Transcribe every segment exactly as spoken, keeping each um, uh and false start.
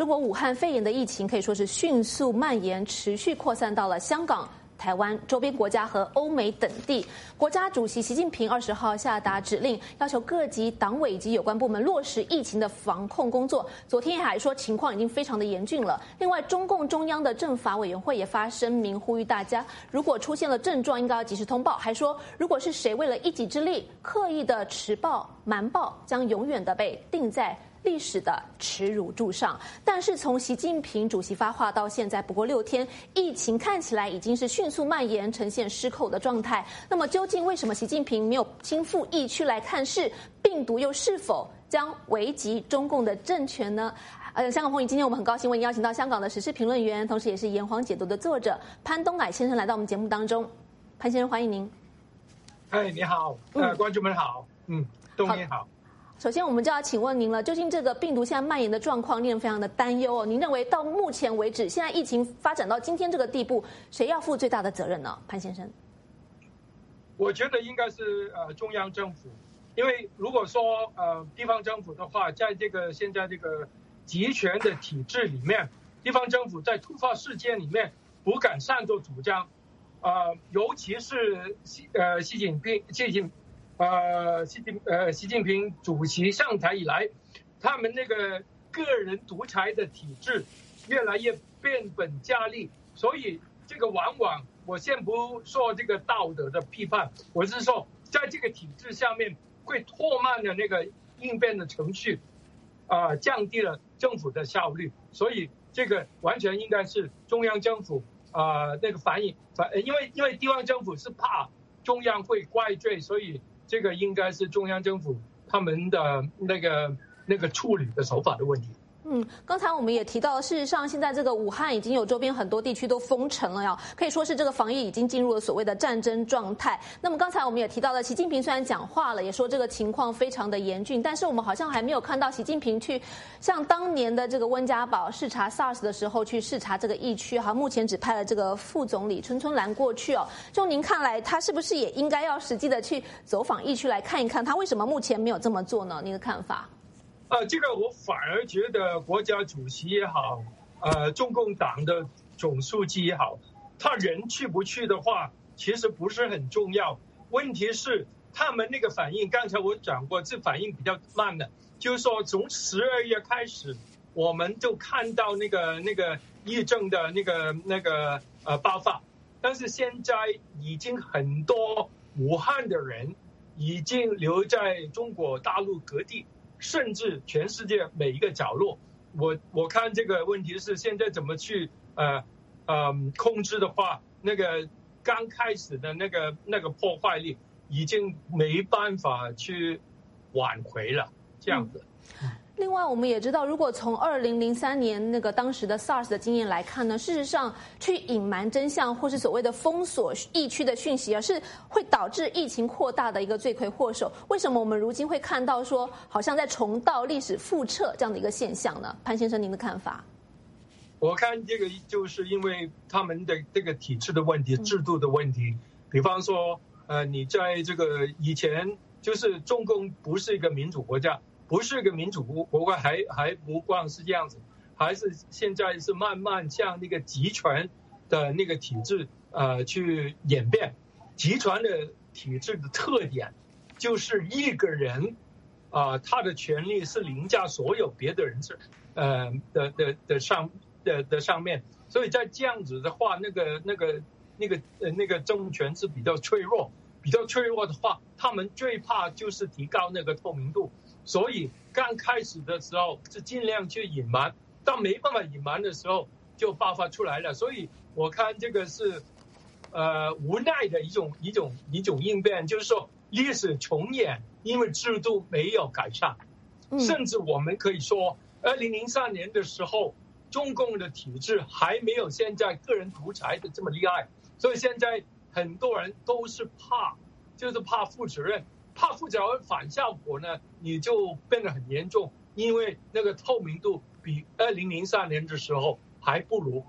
中国武汉肺炎的疫情可以说是迅速蔓延，持续扩散到了香港、台湾周边国家和欧美等地。国家主席习近平二十号下达指令，要求各级党委以及有关部门落实疫情的防控工作。昨天还说情况已经非常的严峻了。另外，中共中央的政法委员会也发声明呼吁大家，如果出现了症状，应该要及时通报。还说，如果是谁为了一己之力刻意的迟报、瞒报，将永远的被定在历史的耻辱柱上。但是从习近平主席发话到现在不过六天，疫情看起来已经是迅速蔓延，呈现失控的状态。那么究竟为什么习近平没有亲赴疫区来看事？病毒又是否将危及中共的政权呢？呃，香港风云，今天我们很高兴为您邀请到香港的时事评论员，同时也是炎黄解读的作者潘东乃先生来到我们节目当中。潘先生，欢迎您。 哎，你好，呃，观众们好，嗯，东你好。 首先，我们就要请问您了，究竟这个病毒现在蔓延的状况令人非常的担忧哦。您认为到目前为止，现在疫情发展到今天这个地步，谁要负最大的责任呢？潘先生， 我觉得应该是呃中央政府，因为如果说呃地方政府的话，在这个现在这个集权的体制里面，地方政府在突发事件里面不敢擅作主张，呃，尤其是习呃习近平习近。呃，习近呃习近平主席上台以来，他们那个个人独裁的体制越来越变本加厉，所以这个往往我先不说这个道德的批判，我是说在这个体制下面会拖慢了那个应变的程序，啊、呃，降低了政府的效率，所以这个完全应该是中央政府啊、呃、那个反应反，因为因为地方政府是怕中央会怪罪，所以。这个应该是中央政府他们的那个那个处理的手法的问题。 嗯，刚才我们也提到，事实上现在这个武汉已经有周边很多地区都封城了呀，可以说是这个防疫已经进入了所谓的战争状态。那么刚才我们也提到了，习近平虽然讲话了，也说这个情况非常的严峻，但是我们好像还没有看到习近平去像当年的这个温家宝视察 SARS 的时候去视察这个疫区哈，目前只派了这个副总理春春兰过去哦。就您看来，他是不是也应该要实际的去走访疫区来看一看，他为什么目前没有这么做呢？您的看法？ 呃，这个我反而觉得国家主席也好，呃，中共党的总书记也好，他人去不去的话，其实不是很重要。问题是他们那个反应，刚才我讲过，这反应比较慢的，就是说从十二月开始，我们就看到那个那个疫症的那个那个呃爆发，但是现在已经很多武汉的人已经留在中国大陆各地。甚至全世界每一个角落，我我看这个问题是现在怎么去呃呃控制的话，那个刚开始的那个那个破坏力已经没办法去挽回了，这样子。 嗯另外，我们也知道，如果从二零零三年那个当时的 SARS 的经验来看呢，事实上去隐瞒真相或是所谓的封锁疫区的讯息，而是会导致疫情扩大的一个罪魁祸首。为什么我们如今会看到说，好像在重蹈历史覆辙这样的一个现象呢？潘先生，您的看法？ 我看这个就是因为他们的这个体制的问题、制度的问题。比方说，呃，你在这个以前就是中共不是一个民主国家。不是个民主国家，还还不光是这样子，还是现在是慢慢向那个集权的那个体制呃去演变。集权的体制的特点就是一个人啊、呃，他的权力是凌驾所有别的人呃的的的上的的上面，所以在这样子的话，那个那个那个呃那个政权是比较脆弱，比较脆弱的话，他们最怕就是提高那个透明度。所以刚开始的时候是尽量去隐瞒，到没办法隐瞒的时候就爆发出来了。所以我看这个是呃无奈的一种一种一种应变，就是说历史重演，因为制度没有改善。甚至我们可以说二零零三年的时候，中共的体制还没有现在个人独裁的这么厉害，所以现在很多人都是怕，就是怕负责任。怕负责任反效果呢，你就变得很严重，因为那个透明度比二零零三年的时候还不如。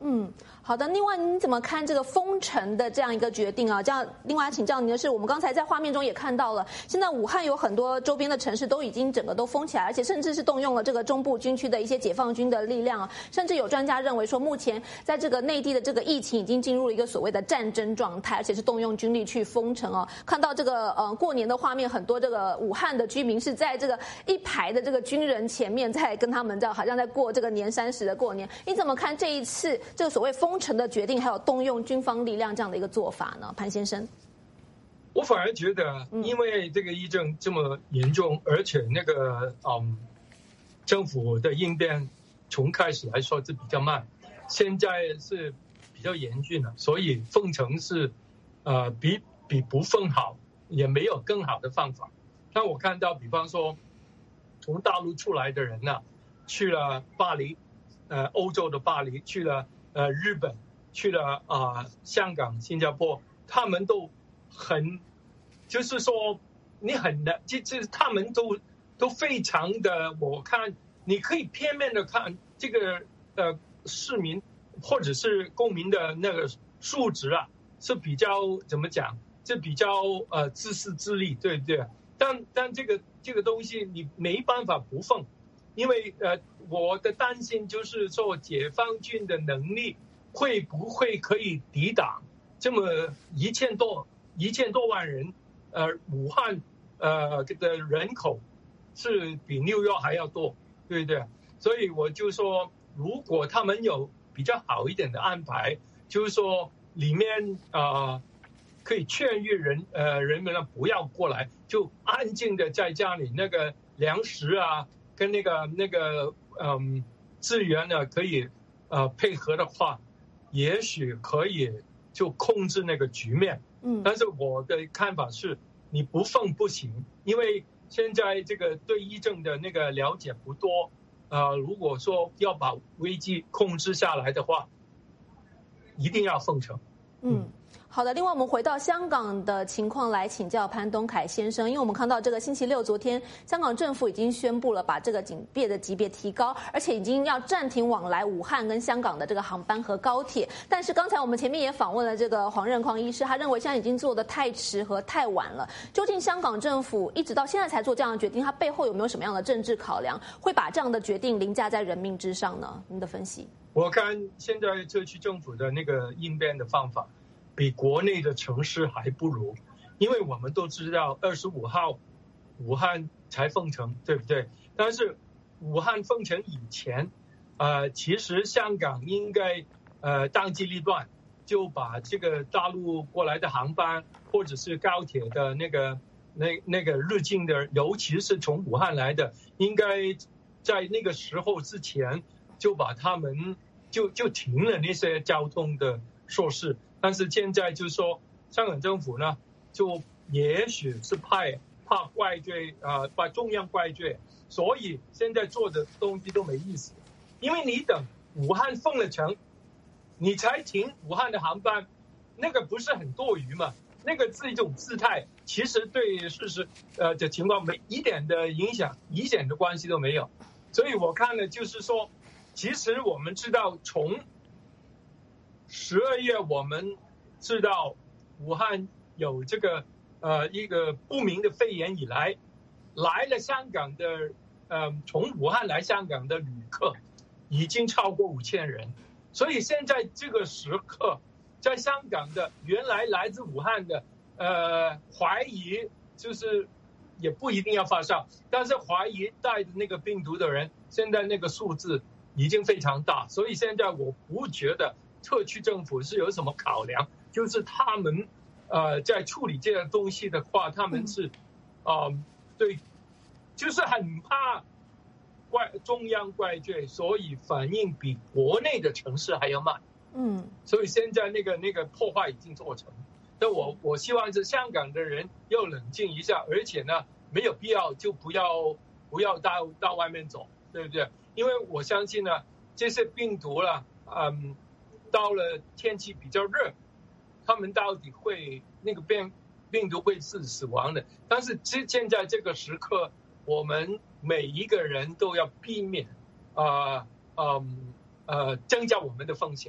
嗯，好的。另外，你怎么看这个封城的这样一个决定啊？这样，另外请教您的是，我们刚才在画面中也看到了，现在武汉有很多周边的城市都已经整个都封起来，而且甚至是动用了这个中部军区的一些解放军的力量啊。甚至有专家认为说，目前在这个内地的这个疫情已经进入了一个所谓的战争状态，而且是动用军力去封城哦。看到这个呃过年的画面，很多这个武汉的居民是在这个一排的这个军人前面，在跟他们这样好像在过这个年三十的过年。你怎么看这一次这个所谓封城的决定，还有动用军方力量这样的一个做法呢？潘先生， 我反而觉得，因为这个疫症这么严重，而且那个嗯，政府的应变从开始来说是比较慢，现在是比较严峻了，所以封城是呃比比不封好，也没有更好的方法。但我看到，比方说从大陆出来的人呢、啊，去了巴黎，呃，欧洲的巴黎，去了呃日本，去了啊、呃、香港、新加坡，他们都很，就是说你很的，就就是他们都都非常的，我看你可以片面的看这个呃市民或者是公民的那个素质啊，是比较怎么讲，是比较呃自私自利，对不对？但但这个这个东西你没办法不封，因为呃我的担心就是说解放军的能力会不会可以抵挡这么一千多一千多万人，呃武汉呃的人口是比纽约还要多，对不对？所以我就说，如果他们有比较好一点的安排，就是说里面啊。呃可以劝喻人呃人们呢不要过来，就安静的在家里，那个粮食啊跟那个那个嗯资源呢可以呃配合的话，也许可以就控制那个局面。嗯，但是我的看法是，你不封不行，因为现在这个对疫症的那个了解不多，呃，如果说要把危机控制下来的话，一定要封城。 嗯。好的，另外我们回到香港的情况来请教潘东凯先生，因为我们看到这个星期六，昨天香港政府已经宣布了把这个警戒的级别提高，而且已经要暂停往来武汉跟香港的这个航班和高铁。但是刚才我们前面也访问了这个黄任匡医师，他认为现在已经做得太迟和太晚了。究竟香港政府一直到现在才做这样的决定，它背后有没有什么样的政治考量，会把这样的决定凌驾在人命之上呢？您的分析？ 我看现在特区政府的那个应变的方法比国内的城市还不如，因为我们都知道二十五号武汉才封城，对不对？但是武汉封城以前，呃，其实香港应该呃当机立断，就把这个大陆过来的航班或者是高铁的那个那那个入境的，尤其是从武汉来的，应该在那个时候之前就把他们就就停了那些交通的措施。但是现在就是说，香港政府呢，就也许是派怕怪罪啊、呃，把中央怪罪，所以现在做的东西都没意思。因为你等武汉封了城，你才停武汉的航班，那个不是很多余嘛？那个是一种姿态，其实对事实呃的情况没一点的影响，一点的关系都没有。所以我看呢，就是说，其实我们知道从十二月我们知道武汉有这个呃一个不明的肺炎以来，来了香港的呃从武汉来香港的旅客已经超过五千人，所以现在这个时刻，在香港的原来来自武汉的呃怀疑就是也不一定要发烧，但是怀疑带着那个病毒的人，现在那个数字已经非常大，所以现在我不觉得特区政府是有什么考量，就是他们呃在处理这些东西的话，他们是啊、呃、对，就是很怕怪中央怪罪，所以反应比国内的城市还要慢。嗯，所以现在那个那个破坏已经做成，但我我希望是香港的人要冷静一下，而且呢没有必要就不要不要到到外面走，对不对？因为我相信呢这些病毒了，嗯。到了天气比较热，他们到底会那个病病毒会是死亡的。但是现在这个时刻，我们每一个人都要避免啊嗯呃增加我们的风险。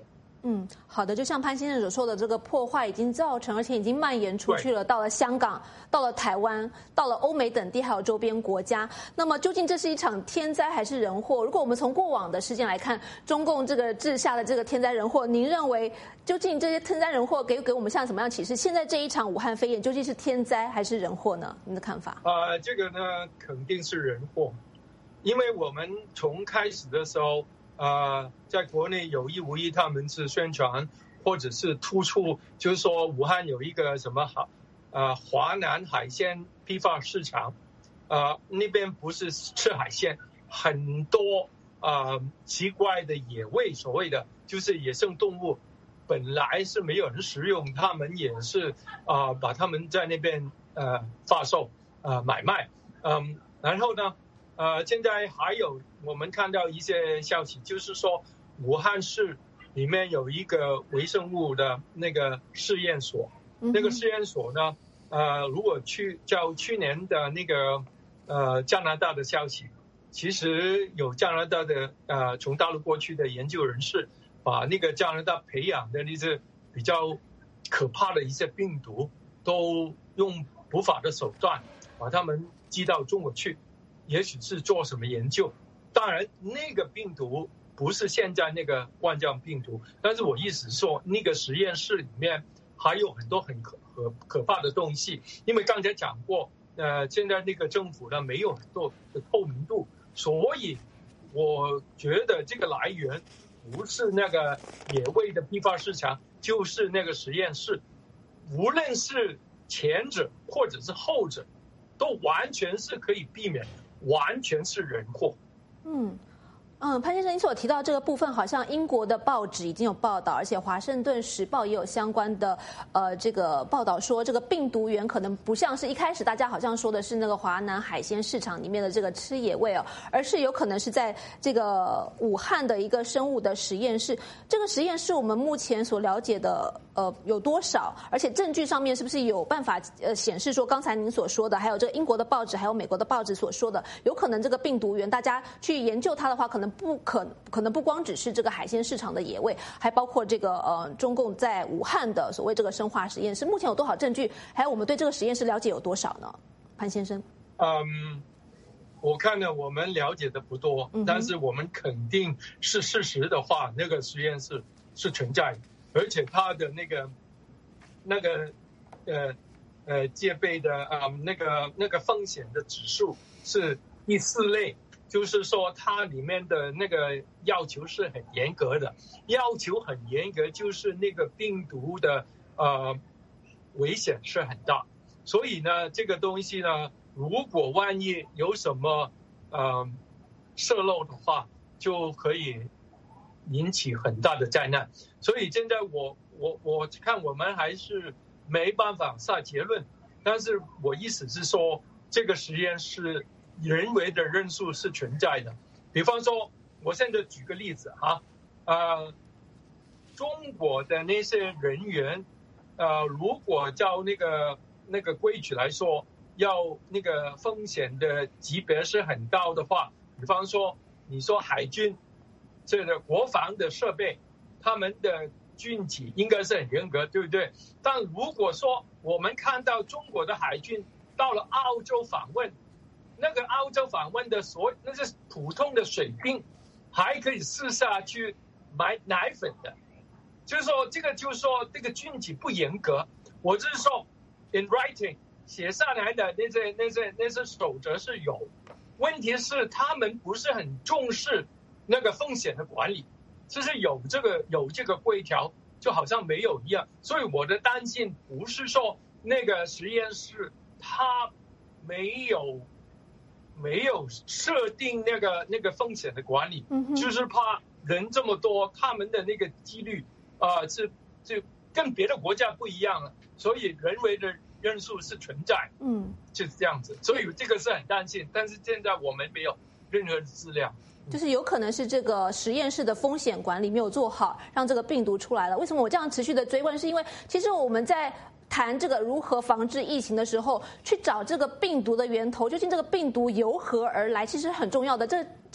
嗯，好的，就像潘先生所说的，这个破坏已经造成，而且已经蔓延出去了，到了香港，到了台湾，到了欧美等地，还有周边国家。那么，究竟这是一场天灾还是人祸？如果我们从过往的事件来看，中共这个治下的这个天灾人祸，您认为究竟这些天灾人祸给给我们下什么样启示？现在这一场武汉肺炎究竟是天灾还是人祸呢？您的看法？ 呃，这个呢肯定是人祸，因为我们从开始的时候。呃，在国内有意无意他们是宣传，或者是突出，就是说武汉有一个什么好，呃，华南海鲜批发市场，呃，那边不是吃海鲜，很多呃奇怪的野味，所谓的就是野生动物，本来是没有人食用，他们也是啊、呃、把他们在那边呃发售呃买卖，嗯，然后呢？呃，现在还有我们看到一些消息，就是说武汉市里面有一个微生物的那个试验所，嗯、那个试验所呢，呃，如果去照去年的那个呃加拿大的消息，其实有加拿大的呃从大陆过去的研究人士，把那个加拿大培养的那些比较可怕的一些病毒，都用不法的手段把他们寄到中国去。也许是做什么研究，当然那个病毒不是现在那个冠状病毒，但是我意思是说，那个实验室里面还有很多很可可可怕的东西，因为刚才讲过，呃，现在那个政府呢没有很多的透明度，所以我觉得这个来源不是那个野味的批发市场，就是那个实验室，无论是前者或者是后者，都完全是可以避免的。完全是人祸。 嗯嗯，潘先生，您所提到这个部分，好像英国的报纸已经有报道，而且《华盛顿时报》也有相关的呃这个报道说，这个病毒源可能不像是一开始大家好像说的是那个华南海鲜市场里面的这个吃野味哦，而是有可能是在这个武汉的一个生物的实验室。这个实验室我们目前所了解的呃有多少？而且证据上面是不是有办法呃显示说，刚才您所说的，还有这个英国的报纸，还有美国的报纸所说的，有可能这个病毒源大家去研究它的话，可能。不可可能不光只是这个海鲜市场的野味，还包括这个呃中共在武汉的所谓这个生化实验室。目前有多少证据？还有我们对这个实验室了解有多少呢？潘先生， 嗯，我看呢，我们了解的不多，嗯、但是我们肯定是事实的话，那个实验室是存在的，而且它的那个那个呃呃戒备的啊、呃、那个那个风险的指数是第四类。就是说，它里面的那个要求是很严格的，要求很严格，就是那个病毒的呃危险是很大，所以呢，这个东西呢，如果万一有什么呃泄漏的话，就可以引起很大的灾难。所以现在我我我看我们还是没办法下结论，但是我意思是说，这个实验是。人为的因素是存在的，比方说，我现在举个例子哈，呃，中国的那些人员，呃，如果照那个那个规矩来说，要那个风险的级别是很高的话，比方说，你说海军这个国防的设备，他们的军纪应该是很严格，对不对？但如果说我们看到中国的海军到了澳洲访问，那个澳洲访问的所那是普通的水兵，还可以私下去买奶粉的，就是说这个就是说这个军纪不严格。我就是说 ，in writing 写下来的那些那些那些守则是有，问题是他们不是很重视那个风险的管理，就是有这个有这个规条，就好像没有一样。所以我的担心不是说那个实验室它没有。没有设定那个那个风险的管理，嗯、就是怕人这么多，他们的那个几率啊、呃、是就跟别的国家不一样了，所以人为的因素是存在，嗯，就是这样子，所以这个是很担心，但是现在我们没有任何资料。 就是有可能是这个实验室的风险管理没有做好，让这个病毒出来了。为什么我这样持续的追问？是因为其实我们在谈这个如何防治疫情的时候，去找这个病毒的源头，究竟这个病毒由何而来，其实很重要的。这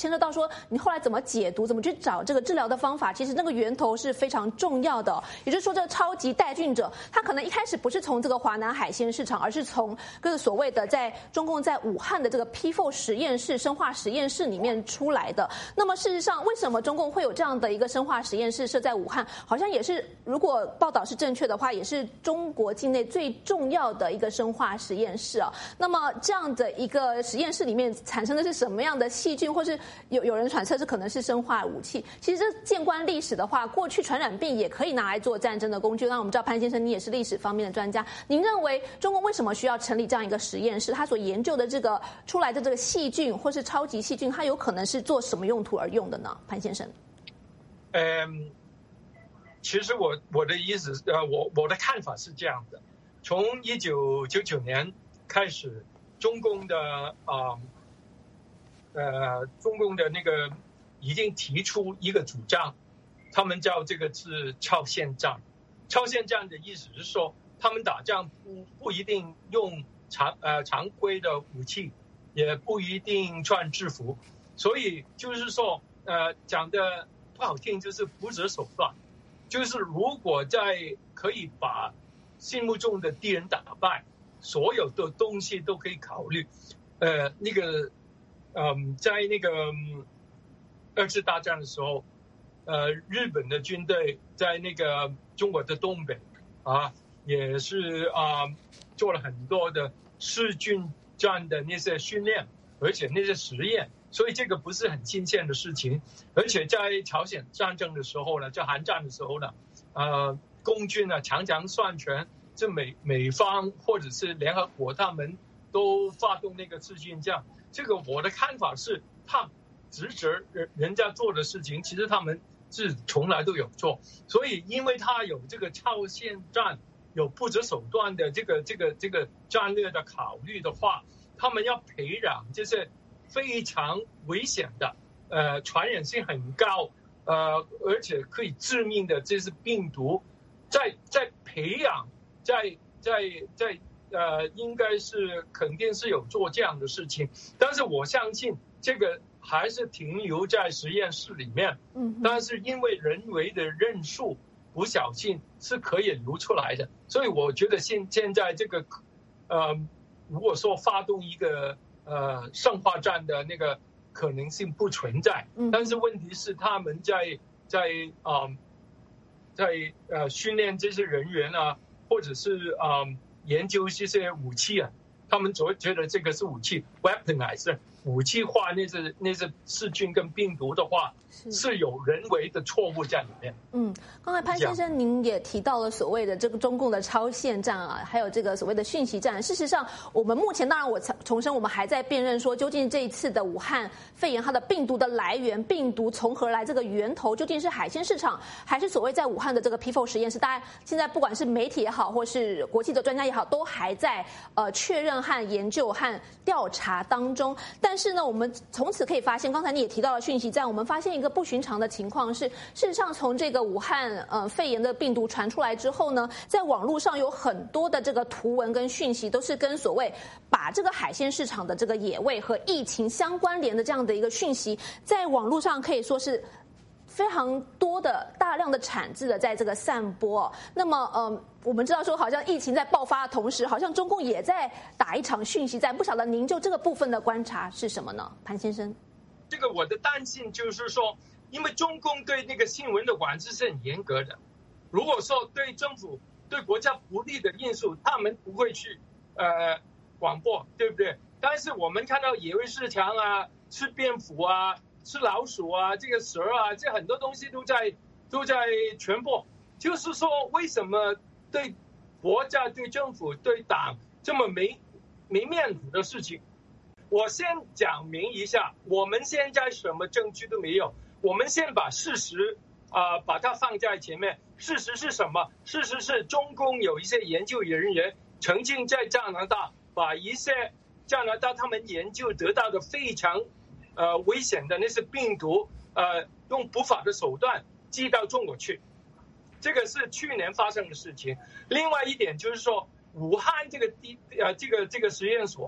牵涉到说你后来怎么解读，怎么去找这个治疗的方法，其实那个源头是非常重要的、哦。也就是说，这个超级带菌者，他可能一开始不是从这个华南海鲜市场，而是从这个所谓的在中共在武汉的这个 P 四 实验室生化实验室里面出来的。那么事实上，为什么中共会有这样的一个生化实验室设在武汉？好像也是，如果报道是正确的话，也是中国境内最重要的一个生化实验室啊。那么这样的一个实验室里面产生的是什么样的细菌，或是有有人揣测是可能是生化武器？其实这纵观历史的话，过去传染病也可以拿来做战争的工具。那我们知道潘先生，你也是历史方面的专家，您认为中共为什么需要成立这样一个实验室？他所研究的这个出来的这个细菌或是超级细菌，它有可能是做什么用途而用的呢？潘先生， 嗯，其实我我的意思，呃，我我的看法是这样的：从一九九九年开始，中共的啊。呃, 呃，中共的那个已经提出一个主张，他们叫这个是超限战。超限战的意思是说，他们打仗不不一定用常呃常规的武器，也不一定穿制服，所以就是说，呃，讲的不好听就是不择手段，就是如果在可以把心目中的敌人打败，所有的东西都可以考虑，呃，那个。嗯，在那个二次大战的时候，呃，日本的军队在那个中国的东北啊，也是啊做了很多的噬菌战的那些训练，而且那些实验，所以这个不是很新鲜的事情。而且在朝鲜战争的时候呢，在韩战的时候呢，呃，共军呢常常算权，这美美方或者是联合国他们都发动那个噬菌战。这个我的看法是，他指责人人家做的事情，其实他们是从来都有做。所以，因为他有这个超限战，有不择手段的这个这个这个战略的考虑的话，他们要培养这些非常危险的、呃传染性很高、呃而且可以致命的这些病毒，在在培养，在在在。呃，应该是肯定是有做这样的事情，但是我相信这个还是停留在实验室里面。嗯，但是因为人为的认数不小心是可以流出来的，所以我觉得现现在这个，呃，如果说发动一个呃生化战的那个可能性不存在，但是问题是他们在在啊、呃、在呃训练这些人员啊，或者是啊。呃研究这些武器啊，他们总觉得这个是武器 ，weaponize 武器化那些那些细菌跟病毒的话，是, 是有人为的错误在里面。 嗯，刚才潘先生您也提到了所谓的这个中共的超限战啊，还有这个所谓的讯息战。事实上，我们目前当然我重申，我们还在辨认说，究竟这一次的武汉肺炎它的病毒的来源，病毒从何来，这个源头究竟是海鲜市场，还是所谓在武汉的这个 P 四 实验室？大家现在不管是媒体也好，或是国际的专家也好，都还在呃确认和研究和调查当中。但是呢，我们从此可以发现，刚才你也提到了讯息战，我们发现一个不寻常的情况是，事实上从这个武汉呃肺炎的病毒传出来之后呢，在网络上有很多的这个图文跟讯息，都是跟所谓把这个海鲜市场的这个野味和疫情相关联的这样的一个讯息，在网络上可以说是非常多的大量的产制的在这个散播。那么呃我们知道说，好像疫情在爆发的同时，好像中共也在打一场讯息战，不晓得您就这个部分的观察是什么呢，潘先生？ 这个我的担心就是说，因为中共对那个新闻的管制是很严格的，如果说对政府对国家不利的因素，他们不会去呃广播，对不对？但是我们看到野味市场啊，吃蝙蝠啊，吃老鼠啊，这个蛇啊，这很多东西都在都在传播。就是说，为什么对国家、对政府、对党这么没没面子的事情？我先讲明一下，我们现在什么证据都没有，我们先把事实啊、呃、把它放在前面。事实是什么？事实是中共有一些研究人员曾经在加拿大把一些加拿大他们研究得到的非常呃危险的那些病毒呃用不法的手段寄到中国去，这个是去年发生的事情。另外一点就是说，武汉这个地呃这个这个实验所，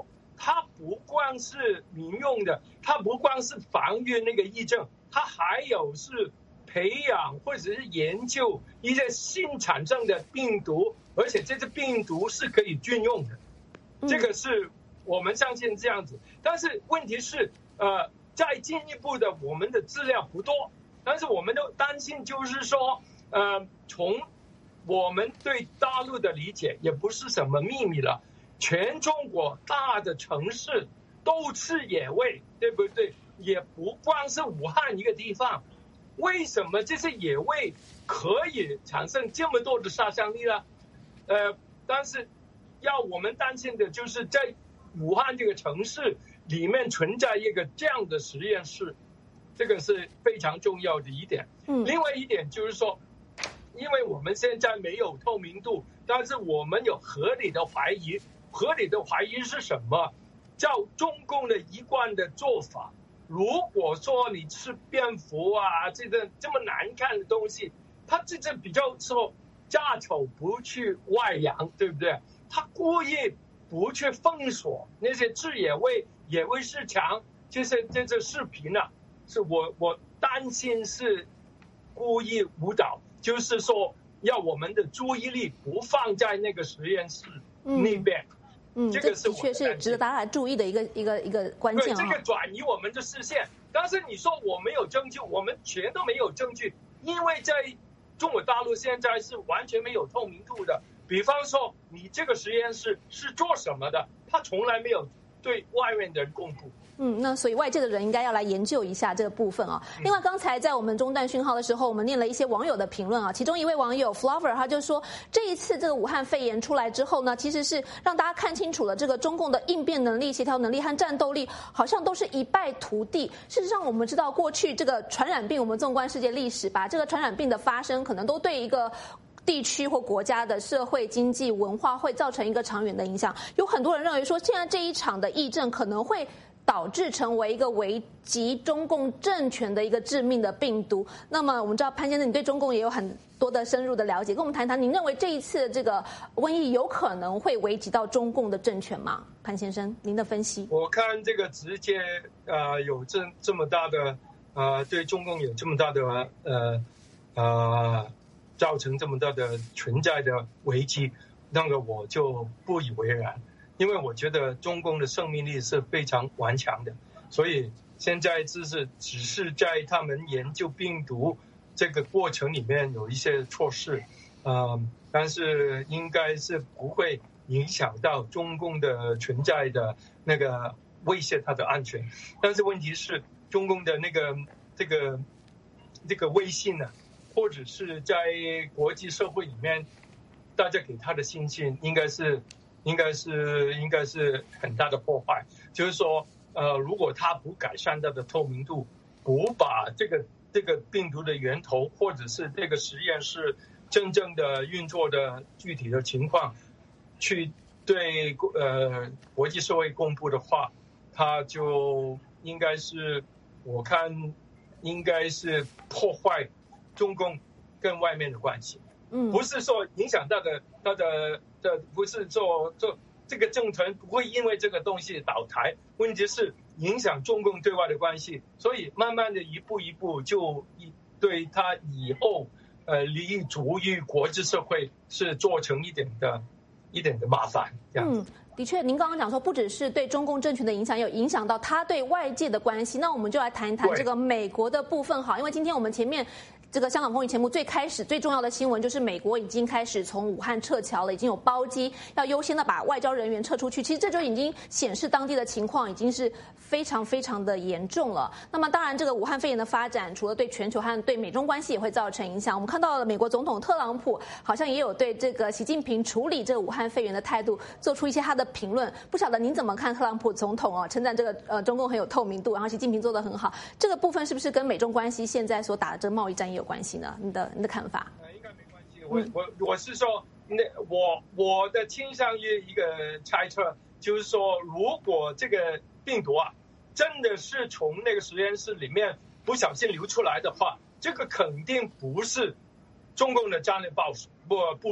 它不光是民用的，它不光是防御那个疫症，它还有是培养或者是研究一些新产生的病毒，而且这些病毒是可以军用的，这个是我们相信这样子。但是问题是，呃，再进一步的，我们的资料不多，但是我们都担心，就是说，呃，从我们对大陆的理解也不是什么秘密了，全中国大的城市都吃野味，对不对？也不光是武汉一个地方，为什么这些野味可以产生这么多的杀伤力呢？呃，但是要我们担心的就是在武汉这个城市里面存在一个这样的实验室，这个是非常重要的一点。嗯，另外一点就是说，因为我们现在没有透明度，但是我们有合理的怀疑。合理的怀疑是什么？照中共的一贯的做法，如果说你吃蝙蝠啊，这个这么难看的东西，他这这比较说家丑不去外扬，对不对？他故意不去封锁那些吃野味、野味市场这些这些视频啊，是我我担心是故意误导，就是说要我们的注意力不放在那个实验室那边。嗯嗯，这个的确是值得大家注意的一个一个一个关键。 对，这个转移我们的视线。但是你说我没有证据，我们全都没有证据，因为在中国大陆现在是完全没有透明度的。比方说，你这个实验室是做什么的，他从来没有对外面的人公布。 嗯，那所以外界的人应该要来研究一下这个部分啊。另外，刚才在我们中断讯号的时候，我们念了一些网友的评论啊。其中一位网友 Flower 他就说，这一次这个武汉肺炎出来之后呢，其实是让大家看清楚了这个中共的应变能力、协调能力和战斗力，好像都是一败涂地。事实上，我们知道过去这个传染病，我们纵观世界历史，把这个传染病的发生，可能都对一个地区或国家的社会、经济、文化会造成一个长远的影响。有很多人认为说，现在这一场的疫症可能会导致成为一个危及中共政权的一个致命的病毒。那么我们知道潘先生，你对中共也有很多的深入的了解，跟我们谈谈，您认为这一次这个瘟疫有可能会危及到中共的政权吗？潘先生，您的分析？ 我看这个直接呃有这这么大的呃对中共有这么大的呃呃造成这么大的存在的危机，那个我就不以为然。因为我觉得中共的生命力是非常顽强的，所以现在就是只是在他们研究病毒这个过程里面有一些措施，呃，但是应该是不会影响到中共的存在的那个威胁它的安全。但是问题是，中共的那个这个这个威信呢、啊，或者是在国际社会里面，大家给他的信心应该是。应该是应该是很大的破坏，就是说，呃，如果他不改善它的透明度，不把这个这个病毒的源头或者是这个实验室真正的运作的具体的情况，去对呃国际社会公布的话，他就应该是我看应该是破坏中共跟外面的关系，嗯，不是说影响到的他的。这不是做做这个政权不会因为这个东西倒台，问题是影响中共对外的关系，所以慢慢的一步一步就对他以后呃立足于国际社会是做成一点的一点的麻烦。这样子。嗯， 的确，您刚刚讲说，不只是对中共政权的影响，有影响到他对外界的关系。那我们就来谈一谈这个美国的部分好，因为今天我们前面。这个香港风云节目最开始最重要的新闻就是美国已经开始从武汉撤侨了，已经有包机要优先的把外交人员撤出去。其实这就已经显示当地的情况已经是非常非常的严重了。那么当然，这个武汉肺炎的发展，除了对全球和对美中关系也会造成影响。我们看到了美国总统特朗普好像也有对这个习近平处理这个武汉肺炎的态度做出一些他的评论。不晓得您怎么看特朗普总统哦，称赞这个呃中共很有透明度，然后习近平做得很好，这个部分是不是跟美中关系现在所打的这个贸易战也有关系呢？你的你的看法？ 应该没关系。我我我是说，那我我的倾向于一个猜测，就是说，如果这个病毒啊，真的是从那个实验室里面不小心流出来的话，这个肯定不是中共的战略部署不部署，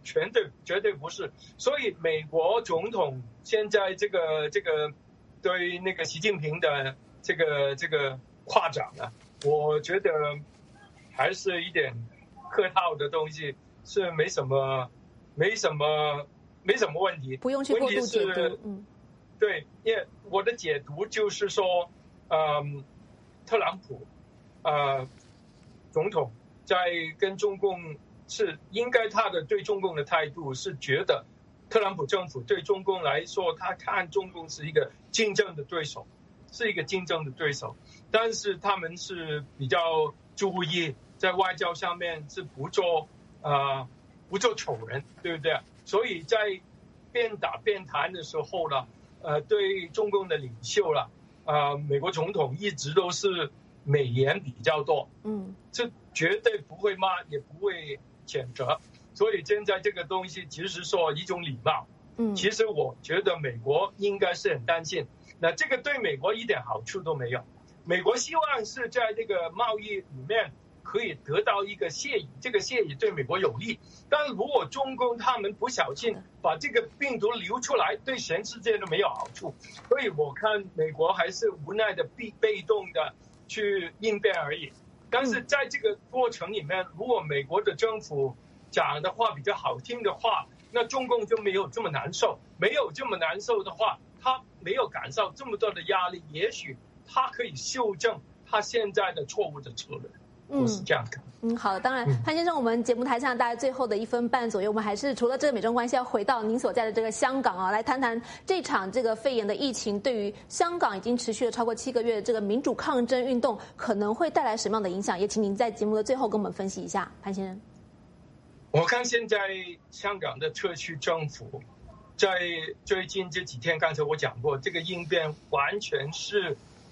绝对绝对不是。所以美国总统现在这个这个对那个习近平的这个这个夸奖啊，我觉得还是一点客套的东西，是没什么没什么没什么问题， 不用去过度解读。嗯， 对，因为我的解读就是说，嗯，特朗普，呃，总统在跟中共是应该他的对中共的态度是觉得，特朗普政府对中共来说，他看中共是一个竞争的对手，是一个竞争的对手，但是他们是比较注意在外交上面是不做呃不做丑人，对不对？所以在边打边谈的时候呢，呃，对中共的领袖了，呃，美国总统一直都是美言比较多，嗯，这绝对不会骂，也不会谴责，所以现在这个东西其实说一种礼貌，嗯，其实我觉得美国应该是很担心，那这个对美国一点好处都没有，美国希望是在这个贸易里面可以得到一个协议，这个协议对美国有利。但如果中共他们不小心把这个病毒流出来，对全世界都没有好处。所以我看美国还是无奈的被被动的去应变而已。但是在这个过程里面，如果美国的政府讲的话比较好听的话，那中共就没有这么难受。没有这么难受的话，他没有感受这么多的压力，也许他可以修正他现在的错误的策略。嗯，是这样的。 嗯，好的。当然，潘先生，我们节目台上大概最后的一分半左右，我们还是除了这个美中关系，要回到您所在的这个香港啊，来谈谈这场这个肺炎的疫情对于香港已经持续了超过七个月的这个民主抗争运动可能会带来什么样的影响？也请您在节目的最后跟我们分析一下，潘先生。 我看现在香港的特区政府在最近这几天，刚才我讲过，这个应变完全是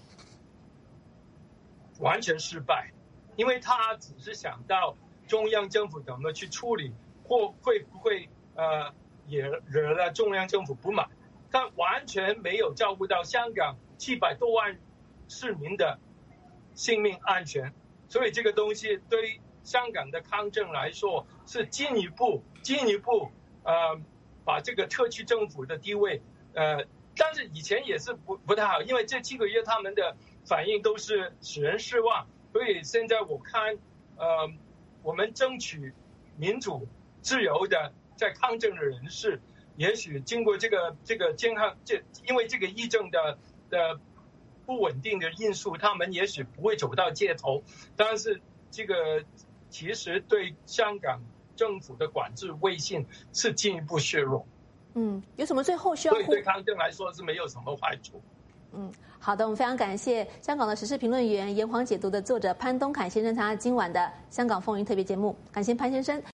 完全失败。因为他只是想到中央政府怎么去处理，或会不会呃也惹了中央政府不满，他完全没有照顾到香港七百多万市民的性命安全，所以这个东西对于香港的抗争来说是进一步进一步呃把这个特区政府的地位呃，但是以前也是不不太好，因为这七个月他们的反应都是使人失望。所以现在我看，呃，我们争取民主自由的在抗争的人士，也许经过这个这个健康，这因为这个疫症的的不稳定的因素，他们也许不会走到街头，但是这个其实对香港政府的管制威信是进一步削弱。 嗯，有什么最后需要？ 所以对抗争来说是没有什么坏处。 嗯，好的，我们非常感谢香港的时事评论员、炎黄解读的作者潘东凯先生参加今晚的香港风云特别节目，感谢潘先生。